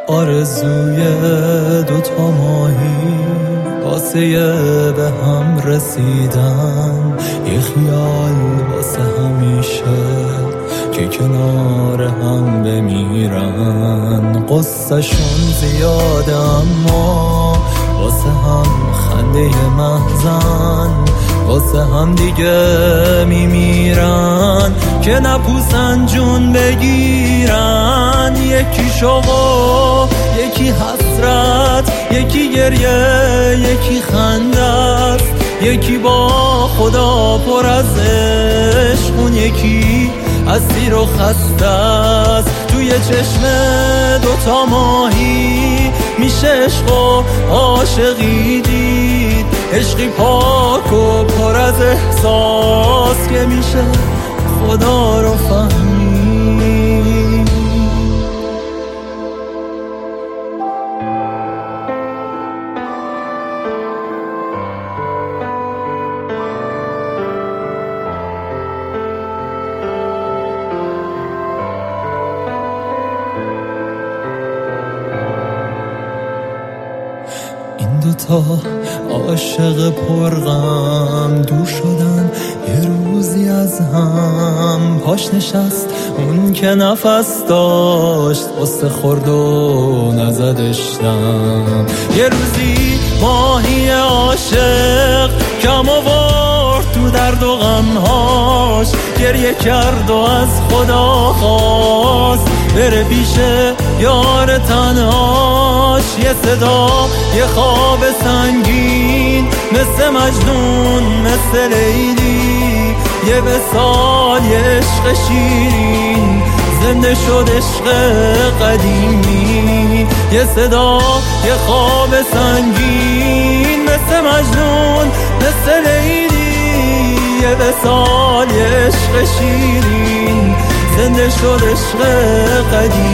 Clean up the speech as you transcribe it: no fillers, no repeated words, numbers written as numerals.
آرزوی دوتا ماهی واسه به هم رسیدن، یه خیال واسه همیشه که کنار هم بمیرن. قصه‌شون زیاده اما واسه هم خنده محزن، واسه هم دیگه میمیرن که نپوسن جون بگیرن. یکی شوق و یکی حسرت، یکی گریه یکی خنده است، یکی با خدا پر از عشق، اون یکی اسیر و خسته است. توی چشم دوتا ماهی میشه عشق و عاشقی دید، عشقی پاک و پر از احساس که میشه خدا رو فهمید. این دوتا عاشق پرغم دور شدن، یه روزی از هم پاش نشست اون که نفس داشت، قصه خورد و نزدش دم. یه روزی ماهی عاشق کم آورد تو درد و غمهاش، گریه کرد و از خدا خواست بره پیش یار تنهاش. یه صدا یه خواب سنگین مثل مجنون مثل لیلی، یه وصال یه عشق شیرین زنده شد عشق قدیمی. یه صدا یه خواب سنگین مثل مجنون مثل لیلی، یه وصال یه عشق شیرین زنده شد عشق قدیمی.